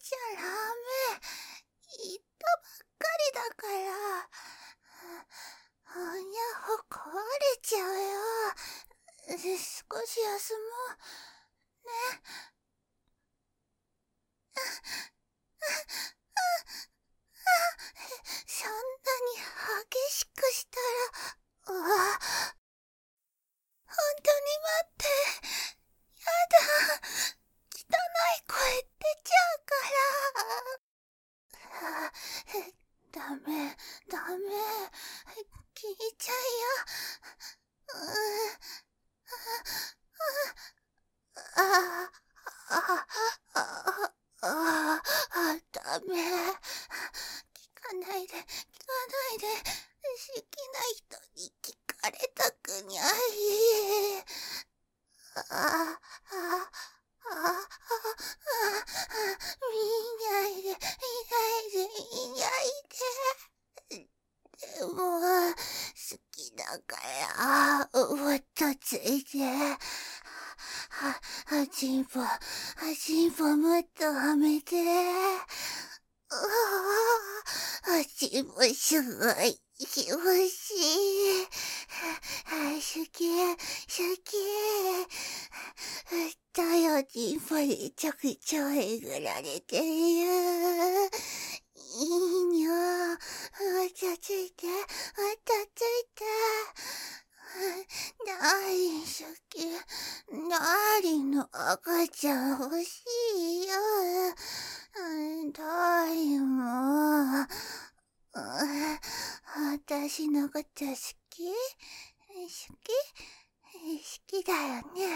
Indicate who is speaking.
Speaker 1: ちゃダメ。言ったばっかりだから。ほにゃほ壊れちゃうよ。少し休もう。ね。そんなに激しくしたら、本当に待って。やだ。汚い声出ちゃうから。ダメ、聞いちゃうよ。ダメ。聞かないで。好きな人に聞かれたくにゃい。見ないで。でも、好きだから、もっとついて。チンポもっとはめて。チンポすごい、気持ちいい。好き。太陽チンポにちょくちょえぐられてるよ。いいにょ。またついて。ダーリン好き。ダーリンの赤ちゃん欲しいよ。ダーリンも。私のこと好きだよね。